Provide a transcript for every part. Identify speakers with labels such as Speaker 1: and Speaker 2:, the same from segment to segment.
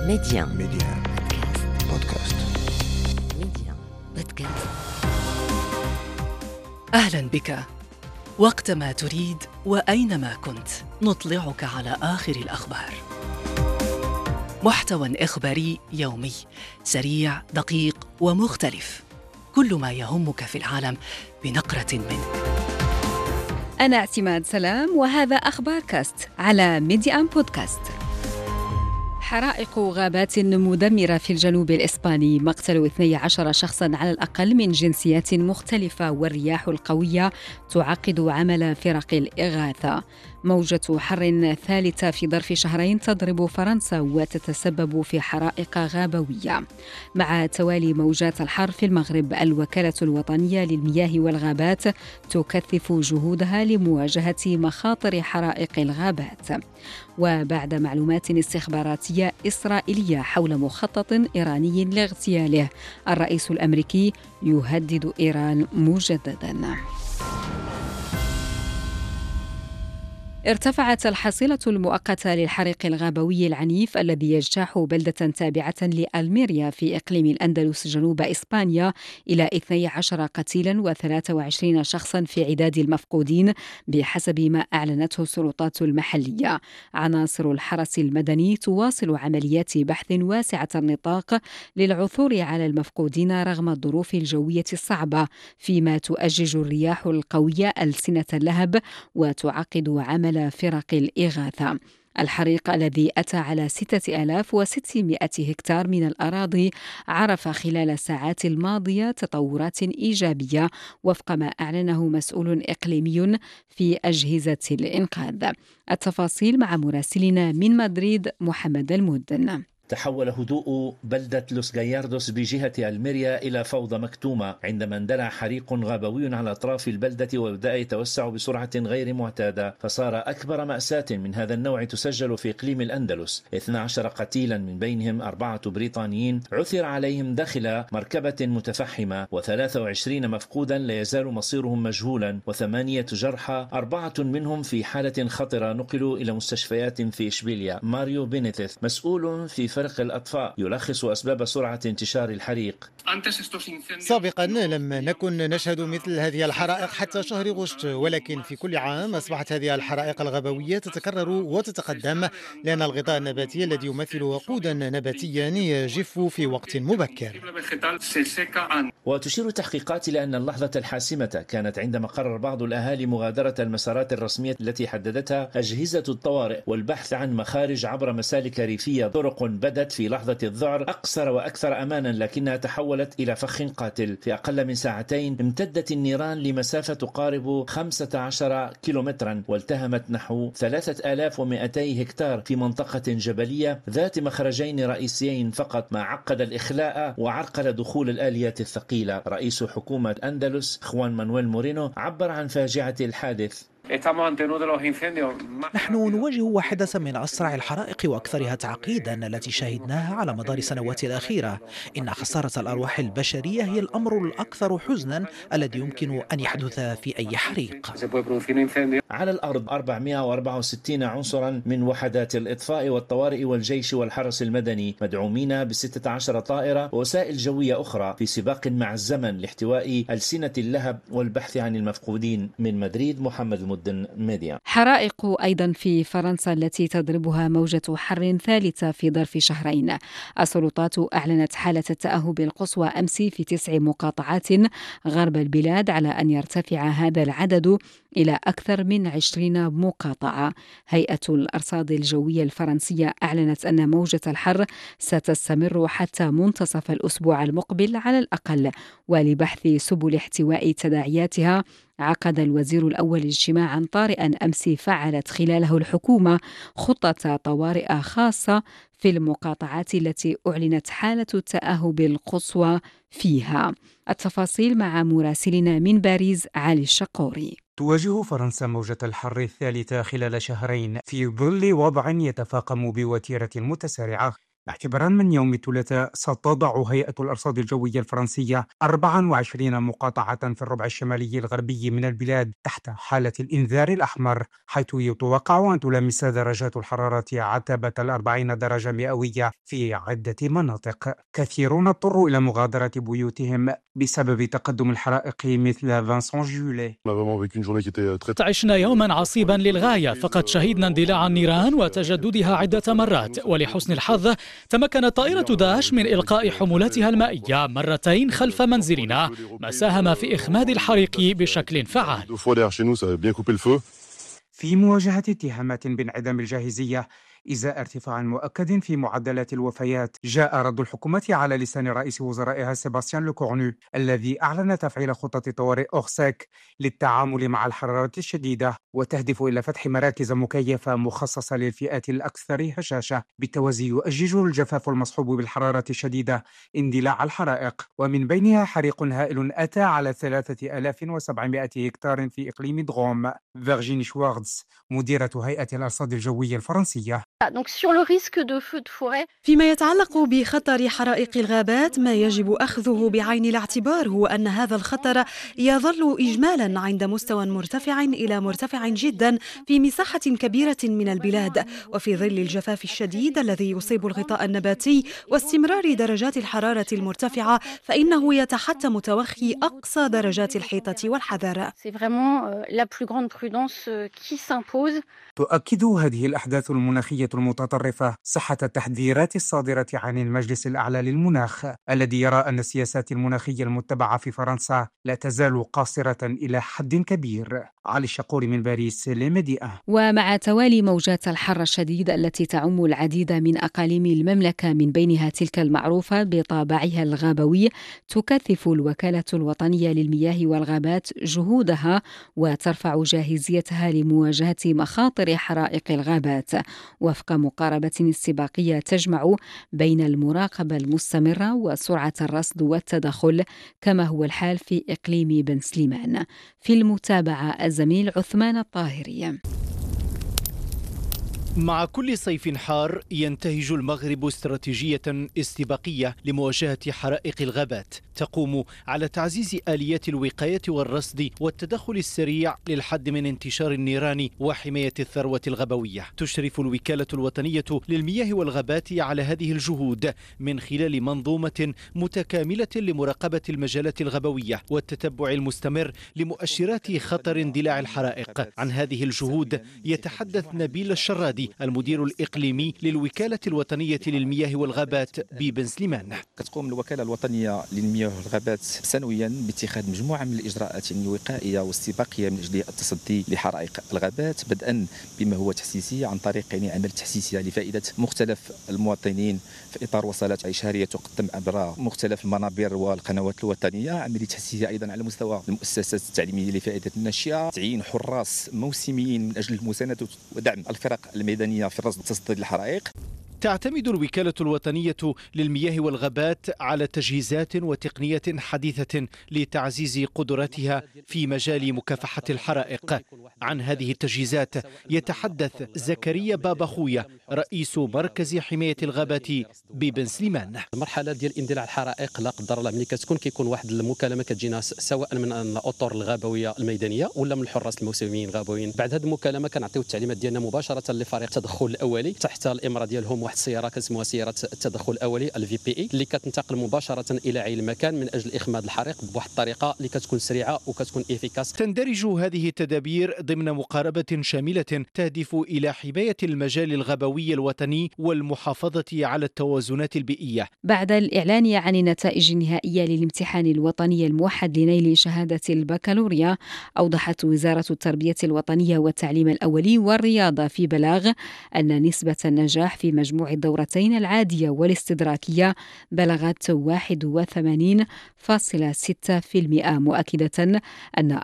Speaker 1: ميديان بودكاست.
Speaker 2: أهلا بك. وقتما تريد وأينما كنت نطلعك على آخر الأخبار. محتوى إخباري يومي سريع دقيق ومختلف، كل ما يهمك في العالم بنقرة منه.
Speaker 3: أنا اعتماد سلام وهذا أخبار كاست على ميديان بودكاست. حرائق غابات مدمرة في الجنوب الإسباني، مقتل 12 شخصاً على الأقل من جنسيات مختلفة، والرياح القوية تعقد عمل فرق الإغاثة. موجة حر ثالثة في ظرف شهرين تضرب فرنسا وتتسبب في حرائق غابوية. مع توالي موجات الحر في المغرب، الوكالة الوطنية للمياه والغابات تكثف جهودها لمواجهة مخاطر حرائق الغابات. وبعد معلومات استخباراتية إسرائيلية حول مخطط إيراني لاغتياله، الرئيس الأمريكي يهدد إيران مجدداً. ارتفعت الحصيلة المؤقتة للحريق الغابوي العنيف الذي يجتاح بلدة تابعة لألميريا في إقليم الأندلس جنوب إسبانيا إلى 12 قتيلا و23 شخصا في عداد المفقودين بحسب ما أعلنته السلطات المحلية. عناصر الحرس المدني تواصل عمليات بحث واسعة النطاق للعثور على المفقودين رغم الظروف الجوية الصعبة، فيما تؤجج الرياح القوية ألسنة اللهب وتعقد عمل فرق الإغاثة. الحريق الذي أتى على 6600 هكتار من الأراضي عرف خلال الساعات الماضية تطورات إيجابية وفق ما أعلنه مسؤول إقليمي في أجهزة الإنقاذ. التفاصيل مع مراسلنا من مدريد محمد المدن.
Speaker 4: تحول هدوء بلدة لوس غاياردوس بجهة ألميريا إلى فوضى مكتومة عندما اندلع حريق غابوي على أطراف البلدة وبدأ يتوسع بسرعة غير معتادة، فصار أكبر مأساة من هذا النوع تسجل في إقليم الأندلس. 12 قتيلا من بينهم 4 بريطانيين عثر عليهم داخل مركبة متفحمة، و23 مفقودا لا يزال مصيرهم مجهولا، و8 جرحى، 4 منهم في حالة خطرة نقلوا إلى مستشفيات في إشبيليا. ماريو بينيتيث مسؤول في فرق الأطفاء يلخص أسباب سرعة انتشار الحريق.
Speaker 5: سابقا لم نكن نشهد مثل هذه الحرائق حتى شهر غشت، ولكن في كل عام أصبحت هذه الحرائق الغابوية تتكرر وتتقدم لأن الغطاء النباتي الذي يمثل وقودا نباتيا يجف في وقت مبكر.
Speaker 4: وتشير التحقيقات إلى أن اللحظة الحاسمة كانت عندما قرر بعض الأهالي مغادرة المسارات الرسمية التي حددتها أجهزة الطوارئ والبحث عن مخارج عبر مسالك ريفية. طرق بدت في لحظة الذعر أقصر وأكثر أمانا، لكنها تحولت إلى فخ قاتل. في أقل من ساعتين امتدت النيران لمسافة تقارب 15 كيلومترا والتهمت نحو 3200 هكتار في منطقة جبلية ذات مخرجين رئيسيين فقط، ما عقد الإخلاء وعرقل دخول الآليات الثقيلة. رئيس حكومة أندلس خوان مانويل مورينو عبر عن فاجعة الحادث.
Speaker 6: نحن نواجه واحدة من أسرع الحرائق وأكثرها تعقيدا التي شاهدناها على مدار السنوات الأخيرة. إن خسارة الأرواح البشرية هي الأمر الأكثر حزنا الذي يمكن أن يحدث في أي حريق.
Speaker 4: على الأرض 464 عنصرا من وحدات الإطفاء والطوارئ والجيش والحرس المدني مدعومين ب16 طائرة ووسائل جوية أخرى في سباق مع الزمن لاحتواء ألسنة اللهب والبحث عن المفقودين. من مدريد محمد المدن، ميديا.
Speaker 3: حرائق أيضا في فرنسا التي تضربها موجة حر ثالثة في ظرف شهرين. السلطات أعلنت حالة التأهب القصوى أمس في 9 مقاطعات غرب البلاد، على أن يرتفع هذا العدد إلى أكثر من 20 مقاطعة. هيئة الأرصاد الجوية الفرنسية أعلنت أن موجة الحر ستستمر حتى منتصف الأسبوع المقبل على الأقل. ولبحث سبل احتواء تداعياتها، عقد الوزير الأول اجتماعا طارئا أمس فعلت خلاله الحكومة خطة طوارئ خاصة في المقاطعات التي أعلنت حالة التأهب القصوى فيها. التفاصيل مع مراسلنا من باريس علي الشقوري.
Speaker 7: تواجه فرنسا موجة الحر الثالثة خلال شهرين في ظل وضع يتفاقم بوتيرة متسارعة اعتبارا من يوم الثلاثاء ستضع هيئة الأرصاد الجوية الفرنسية 24 مقاطعة في الربع الشمالي الغربي من البلاد تحت حالة الإنذار الأحمر، حيث يتوقع أن تلامس درجات الحرارة عتبة 40 درجة مئوية في عدة مناطق. كثيرون اضطروا إلى مغادرة بيوتهم بسبب تقدم الحرائق مثل فانسون جولي.
Speaker 8: عشنا يوما عصيبا للغاية، فقد شهدنا اندلاع النيران وتجددها عدة مرات، ولحسن الحظ تمكنت طائرة داعش من إلقاء حمولتها المائية مرتين خلف منزلنا، ما ساهم في إخماد الحريق بشكل فعال.
Speaker 7: في مواجهة اتهامات بانعدام الجاهزية إزاء ارتفاع مؤكد في معدلات الوفيات، جاء رد الحكومة على لسان رئيس وزرائها سيباستيان لوكورنو الذي أعلن تفعيل خطة طوارئ أورساك للتعامل مع الحرارة الشديدة، وتهدف إلى فتح مراكز مكيفة مخصصة للفئات الأكثر هشاشة. بالتوازي يؤجج الجفاف المصحوب بالحرارة الشديدة اندلاع الحرائق، ومن بينها حريق هائل أتى على 3700 هكتار في إقليم دغوم. فيرجيني شواردز مديرة هيئة الأرصاد الجوية الفرنسية.
Speaker 9: فيما يتعلق بخطر حرائق الغابات، ما يجب أخذه بعين الاعتبار هو أن هذا الخطر يظل إجمالا عند مستوى مرتفع إلى مرتفع جدا في مساحة كبيرة من البلاد، وفي ظل الجفاف الشديد الذي يصيب الغطاء النباتي واستمرار درجات الحرارة المرتفعة، فإنه يتحتم توخي أقصى درجات الحيطة والحذر.
Speaker 7: تؤكد هذه الأحداث المناخية المتطرفة صحة التحذيرات الصادرة عن المجلس الأعلى للمناخ، الذي يرى أن السياسات المناخية المتبعة في فرنسا لا تزال قاصرة إلى حد كبير. علي الشقوري من باريس لمديئة.
Speaker 3: ومع توالي موجات الحر الشديد التي تعم العديد من أقاليم المملكة، من بينها تلك المعروفة بطابعها الغابوي، تكثف الوكالة الوطنية للمياه والغابات جهودها وترفع جاهزيتها لمواجهة مخاطر حرائق الغابات وفق مقاربة استباقية تجمع بين المراقبة المستمرة وسرعة الرصد والتدخل، كما هو الحال في إقليم بن سليمان. في المتابعة الزميل عثمان الطاهري.
Speaker 8: مع كل صيف حار ينتهج المغرب استراتيجية استباقية لمواجهة حرائق الغابات تقوم على تعزيز آليات الوقاية والرصد والتدخل السريع للحد من انتشار النيران وحماية الثروة الغابوية. تشرف الوكالة الوطنية للمياه والغابات على هذه الجهود من خلال منظومة متكاملة لمراقبة المجالات الغابوية والتتبع المستمر لمؤشرات خطر اندلاع الحرائق. عن هذه الجهود يتحدث نبيل الشرادي المدير الإقليمي للوكالة الوطنية للمياه والغابات ببن سليمان.
Speaker 10: تقوم الوكالة الوطنية للمياه والغابات سنويا باتخاذ مجموعة من الإجراءات الوقائية والاستباقية من أجل التصدي لحرائق الغابات، بدءا بما هو تحسيسي عن طريق عمل تحسيسي لفائدة مختلف المواطنين في إطار وصلات إشهارية تقدم عبر مختلف المنابر والقنوات الوطنية، عملية تحسيسية أيضا على مستوى المؤسسات التعليمية لفائدة الناشئة، تعيين حراس موسميين من أجل المساندة ودعم الفرق الميدانية في الرصد والتصدي للحرائق.
Speaker 8: تعتمد الوكالة الوطنية للمياه والغابات على تجهيزات وتقنية حديثة لتعزيز قدراتها في مجال مكافحة الحرائق. عن هذه التجهيزات يتحدث زكريا بابا خويا رئيس مركز حماية الغابات ببن سليمان.
Speaker 11: المرحلة ديال اندلاع الحرائق لا قدر الله ملي كتكون كيكون واحد المكالمة كتجينا سواء من الأطر الغابوية الميدانية ولا من الحراس الموسميين الغابويين. بعد هذه المكالمة كنعطيو التعليمات ديالنا مباشرة لفريق التدخل الأولي تحت الإمرة ديالهم، واحد السيارة كتسموها سيارة التدخل الأولي الVPE اللي كتنتقل مباشرة إلى عين المكان من أجل إخماد الحريق بواحد الطريقة اللي كتكون سريعة وكتكون إفيكاس.
Speaker 8: تندرج هذه التدابير ضمن مقاربة شاملة تهدف إلى حماية المجال الغابوي الوطني والمحافظة على التوازنات البيئية.
Speaker 3: بعد الإعلان عن النتائج النهائية للامتحان الوطني الموحد لنيل شهادة البكالوريا، أوضحت وزارة التربية الوطنية والتعليم الأولي والرياضة في بلاغ أن نسبة النجاح في مجموع الدورتين العادية والاستدراكية بلغت 61.6%، مؤكدة أن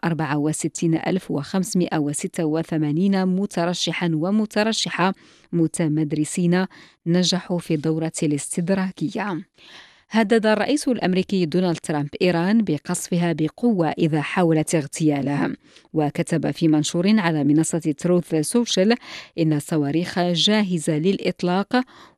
Speaker 3: 64,586 مترشحا ومترشحة متمدرسين نجحوا في الدورة الاستدراكية. هدد الرئيس الأمريكي دونالد ترامب إيران بقصفها بقوة إذا حاولت اغتيالها، وكتب في منشور على منصة تروث سوشيال إن الصواريخ جاهزة للإطلاق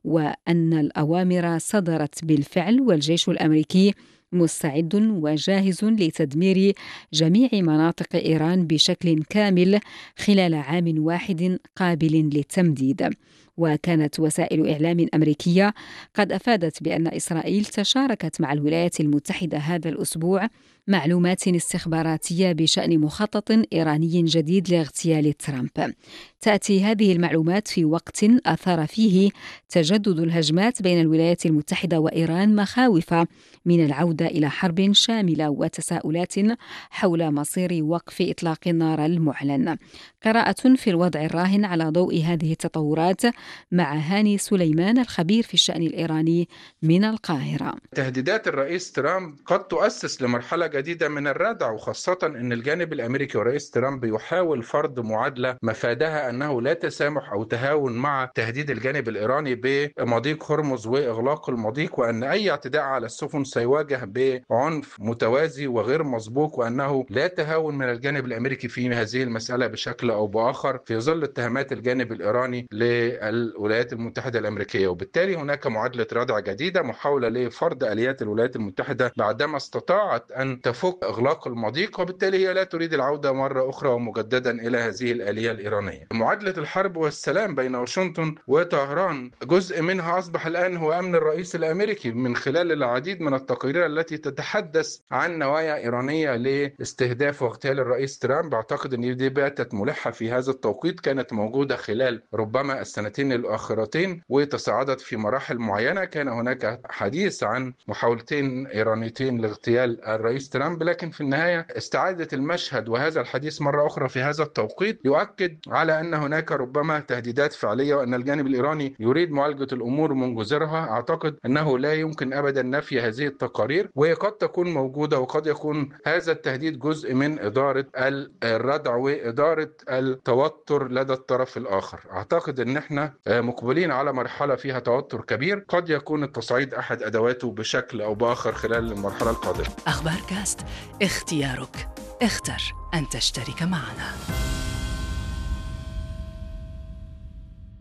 Speaker 3: وأن الأوامر صدرت بالفعل، والجيش الأمريكي مستعد وجاهز لتدمير جميع مناطق إيران بشكل كامل خلال عام واحد قابل للتمديد. وكانت وسائل إعلام أمريكية قد أفادت بأن إسرائيل تشاركت مع الولايات المتحدة هذا الأسبوع معلومات استخباراتية بشأن مخطط إيراني جديد لاغتيال ترامب. تأتي هذه المعلومات في وقت أثار فيه تجدد الهجمات بين الولايات المتحدة وإيران مخاوف من العودة إلى حرب شاملة وتساؤلات حول مصير وقف إطلاق النار المعلن. قراءة في الوضع الراهن على ضوء هذه التطورات مع هاني سليمان الخبير في الشأن الإيراني من القاهرة.
Speaker 12: تهديدات الرئيس ترامب قد تؤسس لمرحلة جديدة من الردع، وخاصة أن الجانب الأمريكي ورئيس ترامب يحاول فرض معادلة مفادها أنه لا تسامح أو تهاون مع تهديد الجانب الإيراني بمضيق هرمز وإغلاق المضيق، وأن أي اعتداء على السفن سيواجه بعنف متوازي وغير مسبوق، وأنه لا تهاون من الجانب الأمريكي في هذه المسألة بشكل أو بآخر في ظل اتهامات الجانب الإيراني للولايات المتحدة الأمريكية. وبالتالي هناك معادلة ردع جديدة، محاولة لفرض آليات الولايات المتحدة بعدما استطاعت أن تفك إغلاق المضيق، وبالتالي هي لا تريد العودة مرة أخرى ومجددا إلى هذه الآلية الإيرانية. معادلة الحرب والسلام بين واشنطن وطهران جزء منها أصبح الآن هو أمن الرئيس الأمريكي من خلال العديد من التقارير التي تتحدث عن نوايا إيرانية لاستهداف واغتيال الرئيس ترامب. أعتقد أن دي باتت ملحة في هذا التوقيت، كانت موجودة خلال ربما السنتين الأخيرتين وتصاعدت في مراحل معينة. كان هناك حديث عن محاولتين إيرانيتين لاغتيال الرئيس ترامب، لكن في النهاية استعادة المشهد وهذا الحديث مرة أخرى في هذا التوقيت يؤكد على أن هناك ربما تهديدات فعلية، وأن الجانب الإيراني يريد معالجة الأمور من جذورها. أعتقد أنه لا يمكن أبدا نفي هذه التقارير، وقد تكون موجودة، وقد يكون هذا التهديد جزء من إدارة الردع وإدارة التوتر لدى الطرف الآخر. أعتقد أن احنا مقبلين على مرحلة فيها توتر كبير، قد يكون التصعيد أحد أدواته بشكل أو بآخر خلال المرحلة القادمة.
Speaker 2: أخبار كاست، اختيارك، اختر أن تشترك معنا.